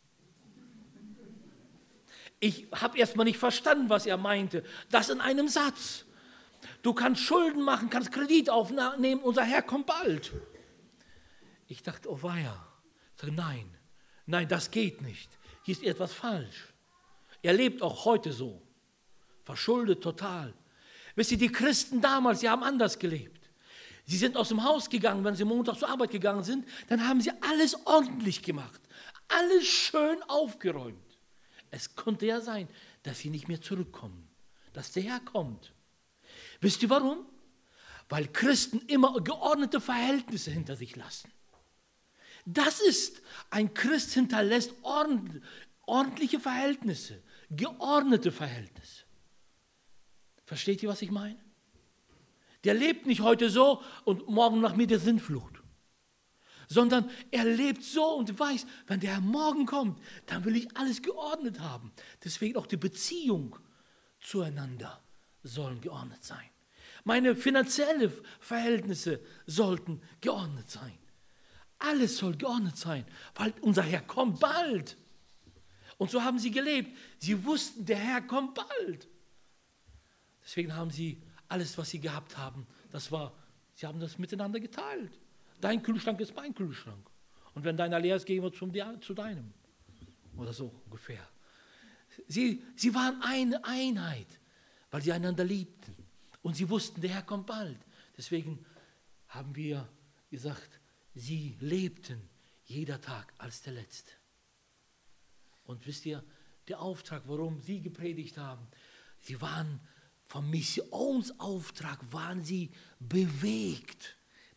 Ich habe erstmal nicht verstanden, was er meinte. Das in einem Satz. Du kannst Schulden machen, kannst Kredit aufnehmen, unser Herr kommt bald. Ich dachte, oh weia. Ich sage, nein, das geht nicht. Hier ist etwas falsch. Er lebt auch heute so. Verschuldet total. Wisst ihr, die Christen damals, sie haben anders gelebt. Sie sind aus dem Haus gegangen, wenn sie Montag zur Arbeit gegangen sind, dann haben sie alles ordentlich gemacht, alles schön aufgeräumt. Es konnte ja sein, dass sie nicht mehr zurückkommen, dass der Herr kommt. Wisst ihr warum? Weil Christen immer geordnete Verhältnisse hinter sich lassen. Das ist, ein Christ hinterlässt ordentliche Verhältnisse, geordnete Verhältnisse. Versteht ihr, was ich meine? Der lebt nicht heute so und morgen nach mir der Sintflut. Sondern er lebt so und weiß, wenn der Herr morgen kommt, dann will ich alles geordnet haben. Deswegen auch die Beziehung zueinander sollen geordnet sein. Meine finanziellen Verhältnisse sollten geordnet sein. Alles soll geordnet sein, weil unser Herr kommt bald. Und so haben sie gelebt. Sie wussten, der Herr kommt bald. Deswegen haben sie alles, was sie gehabt haben, sie haben das miteinander geteilt. Dein Kühlschrank ist mein Kühlschrank. Und wenn deiner leer ist, gehen wir zu deinem. Oder so ungefähr. Sie waren eine Einheit, weil sie einander liebten. Und sie wussten, der Herr kommt bald. Deswegen haben wir gesagt, sie lebten jeder Tag als der letzte. Und wisst ihr, der Auftrag, warum sie gepredigt haben, sie waren vom Missionsauftrag waren sie bewegt.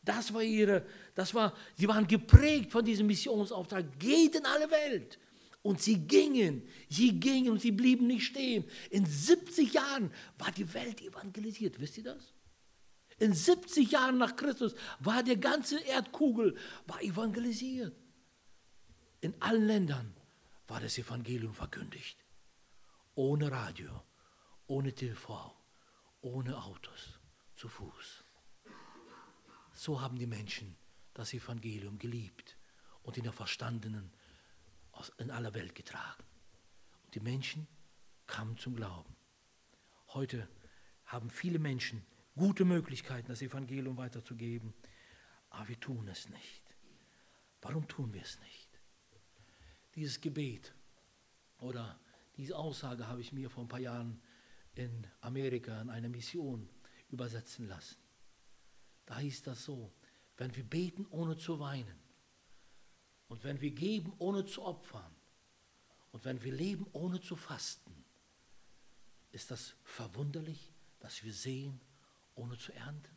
Sie waren geprägt von diesem Missionsauftrag. Geht in alle Welt. Und sie gingen und sie blieben nicht stehen. In 70 Jahren war die Welt evangelisiert. Wisst ihr das? In 70 Jahren nach Christus war die ganze Erdkugel evangelisiert. In allen Ländern war das Evangelium verkündigt. Ohne Radio, ohne TV, ohne Autos, zu Fuß. So haben die Menschen das Evangelium geliebt und in der Verstandenen in aller Welt getragen. Und die Menschen kamen zum Glauben. Heute haben viele Menschen gute Möglichkeiten, das Evangelium weiterzugeben, aber wir tun es nicht. Warum tun wir es nicht? Dieses Gebet oder diese Aussage habe ich mir vor ein paar Jahren in Amerika in einer Mission übersetzen lassen. Da hieß das so, wenn wir beten, ohne zu weinen, und wenn wir geben, ohne zu opfern, und wenn wir leben, ohne zu fasten, ist das verwunderlich, dass wir sehen, ohne zu ernten?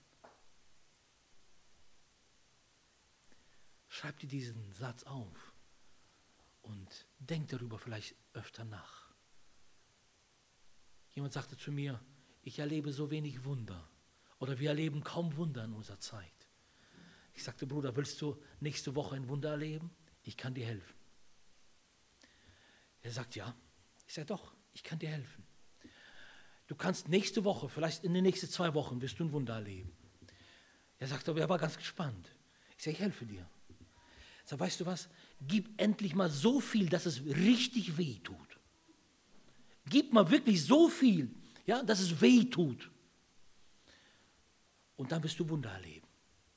Schreib dir diesen Satz auf und denk darüber vielleicht öfter nach. Jemand sagte zu mir, ich erlebe so wenig Wunder oder wir erleben kaum Wunder in unserer Zeit. Ich sagte, Bruder, willst du nächste Woche ein Wunder erleben? Ich kann dir helfen. Er sagt, ja. Ich sage, doch, ich kann dir helfen. Du kannst nächste Woche, vielleicht in den nächsten 2 Wochen, wirst du ein Wunder erleben. Er sagt, aber er war ganz gespannt. Ich sage, ich helfe dir. Ich sage, weißt du was? Gib endlich mal so viel, dass es richtig weh tut. Gib mal wirklich so viel, ja, dass es weh tut. Und dann wirst du Wunder erleben.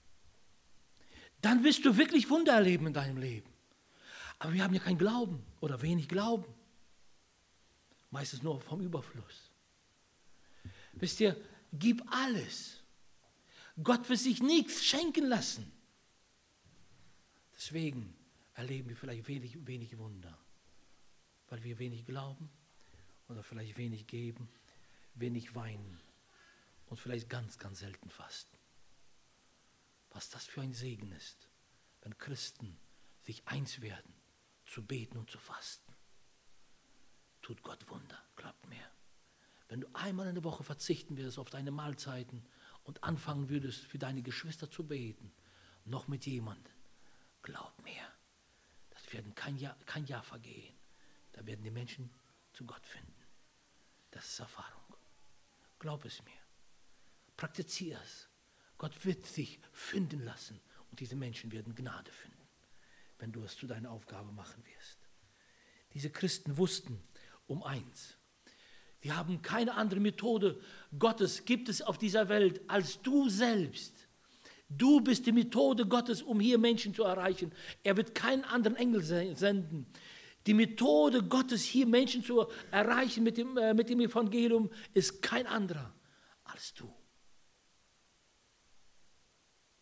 Dann wirst du wirklich Wunder erleben in deinem Leben. Aber wir haben ja keinen Glauben oder wenig Glauben. Meistens nur vom Überfluss. Wisst ihr, gib alles. Gott wird sich nichts schenken lassen. Deswegen erleben wir vielleicht wenig Wunder. Weil wir wenig glauben oder vielleicht wenig geben, wenig weinen und vielleicht ganz, ganz selten fasten. Was das für ein Segen ist, wenn Christen sich eins werden, zu beten und zu fasten. Tut Gott Wunder, glaubt mir. Wenn du einmal in der Woche verzichten würdest auf deine Mahlzeiten und anfangen würdest, für deine Geschwister zu beten, noch mit jemandem, glaub mir, das wird kein Jahr vergehen. Da werden die Menschen zu Gott finden. Das ist Erfahrung. Glaub es mir. Praktiziere es. Gott wird sich finden lassen und diese Menschen werden Gnade finden, wenn du es zu deiner Aufgabe machen wirst. Diese Christen wussten um eins. Sie haben keine andere Methode Gottes, gibt es auf dieser Welt, als du selbst. Du bist die Methode Gottes, um hier Menschen zu erreichen. Er wird keinen anderen Engel senden. Die Methode Gottes, hier Menschen zu erreichen mit dem Evangelium, ist kein anderer als du.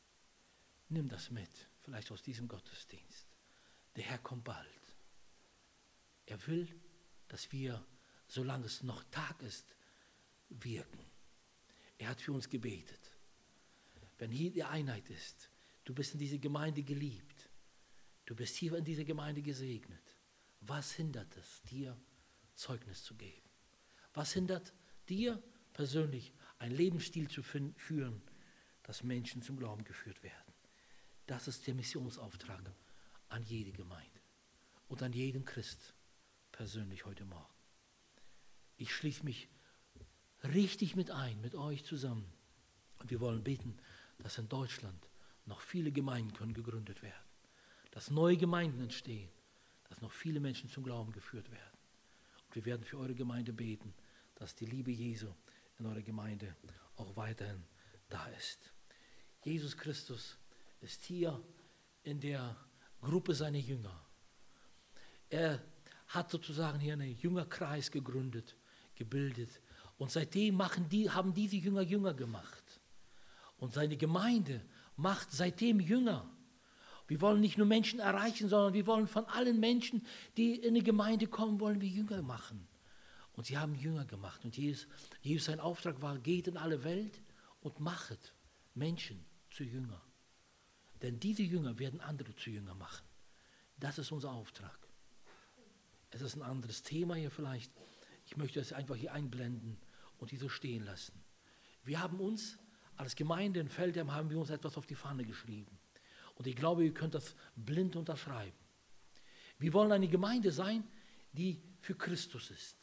nimm das mit, vielleicht aus diesem Gottesdienst. Der Herr kommt bald. Er will, dass wir, solange es noch Tag ist, wirken. Er hat für uns gebetet. Wenn hier die Einheit ist, du bist in dieser Gemeinde geliebt, du bist hier in dieser Gemeinde gesegnet, was hindert es, dir Zeugnis zu geben? Was hindert dir persönlich, einen Lebensstil zu führen, dass Menschen zum Glauben geführt werden? Das ist der Missionsauftrag an jede Gemeinde und an jeden Christ persönlich heute Morgen. Ich schließe mich richtig mit ein, mit euch zusammen. Und wir wollen beten, dass in Deutschland noch viele Gemeinden können gegründet werden, dass neue Gemeinden entstehen, dass noch viele Menschen zum Glauben geführt werden. Und wir werden für eure Gemeinde beten, dass die Liebe Jesu in eurer Gemeinde auch weiterhin da ist. Jesus Christus ist hier in der Gruppe seiner Jünger. Er hat sozusagen hier einen Jüngerkreis gegründet, gebildet. Und seitdem haben diese Jünger Jünger gemacht. Und seine Gemeinde macht seitdem Jünger. Wir wollen nicht nur Menschen erreichen, sondern wir wollen von allen Menschen, die in die Gemeinde kommen, wollen wir Jünger machen. Und sie haben Jünger gemacht. Und Jesus sein Auftrag war, geht in alle Welt und machet Menschen zu Jünger. Denn diese Jünger werden andere zu Jünger machen. Das ist unser Auftrag. Es ist ein anderes Thema hier vielleicht. Ich möchte es einfach hier einblenden und die so stehen lassen. Wir haben uns, als Gemeinde in Feldheim, haben wir uns etwas auf die Fahne geschrieben. Und ich glaube, ihr könnt das blind unterschreiben. Wir wollen eine Gemeinde sein, die für Christus ist.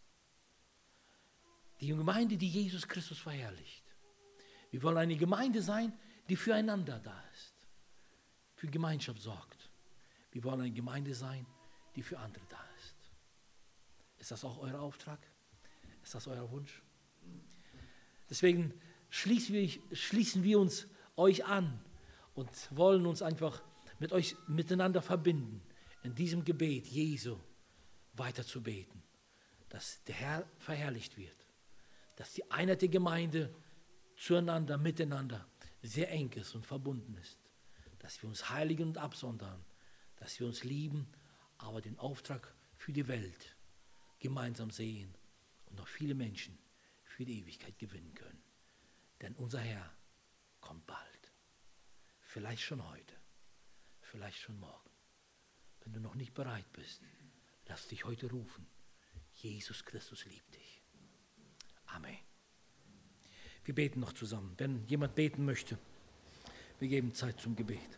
Die Gemeinde, die Jesus Christus verherrlicht. Wir wollen eine Gemeinde sein, die füreinander da ist. Für Gemeinschaft sorgt. Wir wollen eine Gemeinde sein, die für andere da ist. Ist das auch euer Auftrag? Ist das euer Wunsch? Deswegen schließen wir uns euch an und wollen uns einfach mit euch miteinander verbinden, in diesem Gebet Jesu weiter zu beten, dass der Herr verherrlicht wird, dass die Einheit der Gemeinde zueinander, miteinander sehr eng ist und verbunden ist, dass wir uns heiligen und absondern, dass wir uns lieben, aber den Auftrag für die Welt gemeinsam sehen und noch viele Menschen für die Ewigkeit gewinnen können. Denn unser Herr kommt bald. Vielleicht schon heute, vielleicht schon morgen. Wenn du noch nicht bereit bist, lass dich heute rufen. Jesus Christus liebt dich. Amen. Wir beten noch zusammen. Wenn jemand beten möchte, wir geben Zeit zum Gebet.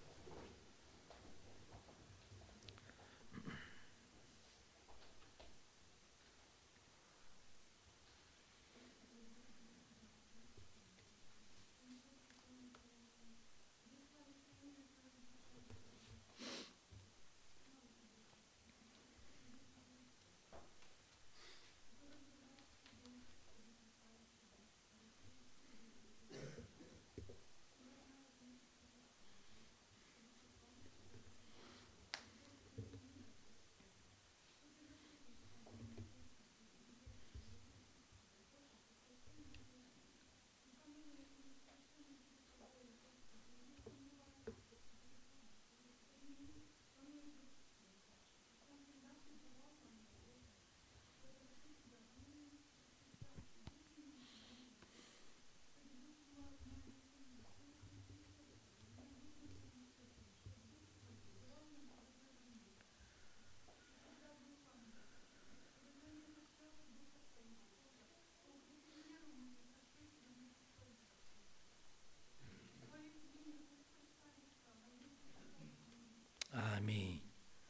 Amen.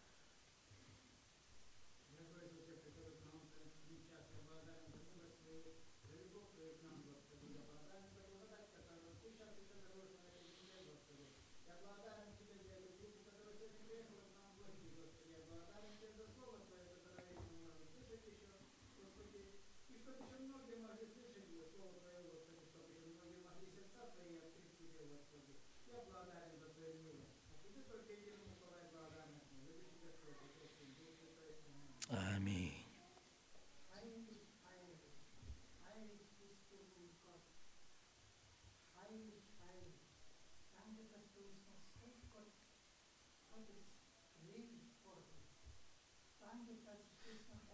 Amen. Heilig bist du, Gott. Heilig, heilig. Danke, dass du uns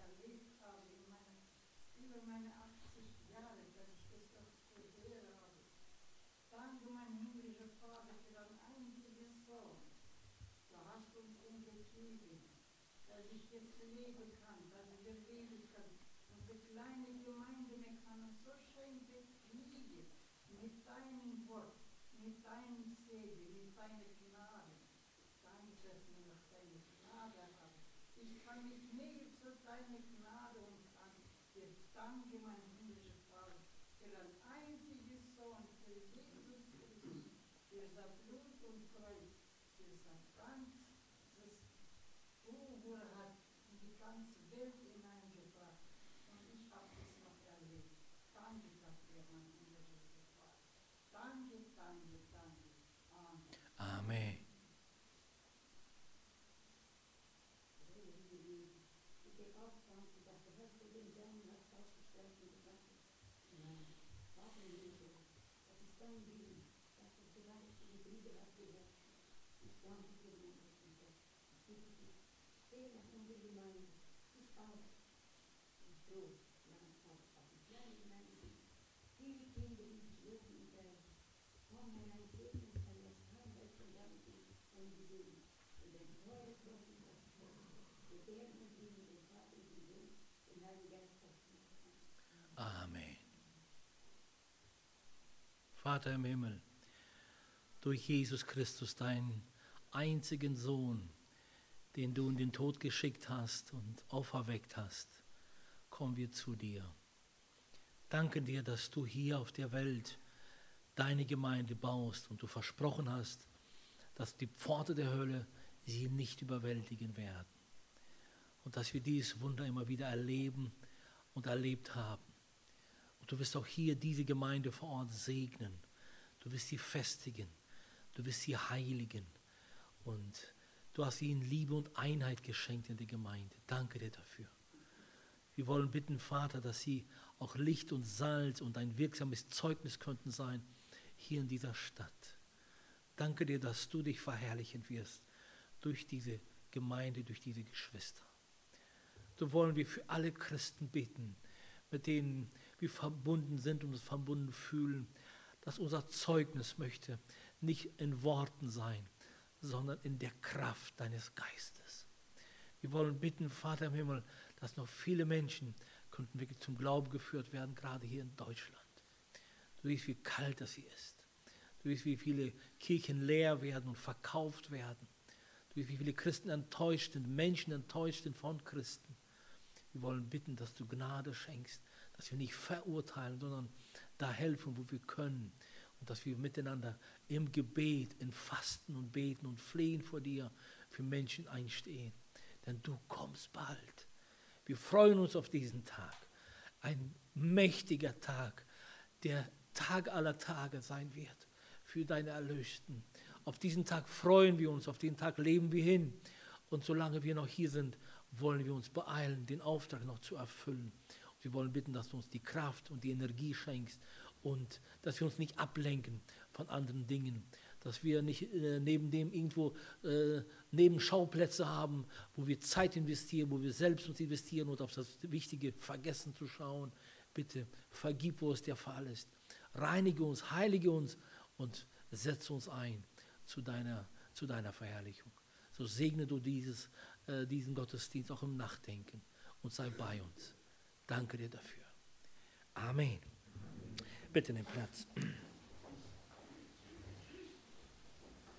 erlebt habe, über meine 80 Jahre, dass ich das doch gehört habe. Danke, mein himmlischer Vater, für dein einziges Sohn. Du hast uns ihn gegeben, dass ich jetzt leben kann, dass wir leben können. Unsere kleine Gemeinde, wir können so schön befliegen mit deinem Wort, mit deinem Segen, mit deiner Gnade. Danke, dass wir noch deine Gnade haben. Ich kann mich näher zu deiner Gnade umfangen. Wir danken, mein himmlischer Vater, für dein einziges Sohn, für Jesus Christus, für sein Blut und Kreuz, für sein ganzes wo er hat in die ganze Welt hineingebracht. Und ich habe das noch erlebt. Danke dafür, mein himmlischer Vater. Danke, danke, danke. Amen. Amen. Ich auch danke, dass der Herr für den Seinen hat ausgestellt und gesagt hat, Vater im Himmel, das ist dein Willen, dass du vielleicht die Brüder hast gehört. Ich danke dir, mein Gott, und Gott. Ich bitte dich, sehr nach unserer Gemeinde, ich auch, und froh, auf die kleine Gemeinde sind viele Kinder, die sich loben und bergen. Komm herein, segne uns, dann lässt kein Welt von damit ungesehen. Und wenn teure Knochen das Wort, wir werden und dienen den Vater und den Sohn, den Heiligen Geist kosten. Amen. Vater im Himmel, durch Jesus Christus, deinen einzigen Sohn, den du in den Tod geschickt hast und auferweckt hast, kommen wir zu dir. Danke dir, dass du hier auf der Welt deine Gemeinde baust und du versprochen hast, dass die Pforte der Hölle sie nicht überwältigen werden. Und dass wir dieses Wunder immer wieder erleben und erlebt haben. Und du wirst auch hier diese Gemeinde vor Ort segnen. Du wirst sie festigen. Du wirst sie heiligen. Und du hast ihnen Liebe und Einheit geschenkt in der Gemeinde. Danke dir dafür. Wir wollen bitten, Vater, dass sie auch Licht und Salz und ein wirksames Zeugnis könnten sein hier in dieser Stadt. Danke dir, dass du dich verherrlichen wirst durch diese Gemeinde, durch diese Geschwister. So wollen wir für alle Christen beten, mit denen wir verbunden sind und uns verbunden fühlen, dass unser Zeugnis möchte nicht in Worten sein, sondern in der Kraft deines Geistes. Wir wollen bitten, Vater im Himmel, dass noch viele Menschen könnten wirklich zum Glauben geführt werden, gerade hier in Deutschland. Du siehst, wie kalt das hier ist. Du siehst, wie viele Kirchen leer werden und verkauft werden. Du siehst, wie viele Christen enttäuscht sind, Menschen enttäuscht sind von Christen. Wir wollen bitten, dass du Gnade schenkst, dass wir nicht verurteilen, sondern da helfen, wo wir können. Und dass wir miteinander im Gebet, in Fasten und Beten und Flehen vor dir für Menschen einstehen. Denn du kommst bald. Wir freuen uns auf diesen Tag. Ein mächtiger Tag, der Tag aller Tage sein wird für deine Erlösten. Auf diesen Tag freuen wir uns, auf den Tag leben wir hin. Und solange wir noch hier sind, wollen wir uns beeilen, den Auftrag noch zu erfüllen. Und wir wollen bitten, dass du uns die Kraft und die Energie schenkst und dass wir uns nicht ablenken von anderen Dingen, dass wir nicht neben dem irgendwo Nebenschauplätze haben, wo wir Zeit investieren, wo wir selbst uns investieren und auf das Wichtige vergessen zu schauen. Bitte vergib, wo es der Fall ist. Reinige uns, heilige uns und setze uns ein zu deiner Verherrlichung. So segne du diesen Gottesdienst auch im Nachdenken und sei bei uns. Danke dir dafür. Amen. Bitte nimm Platz.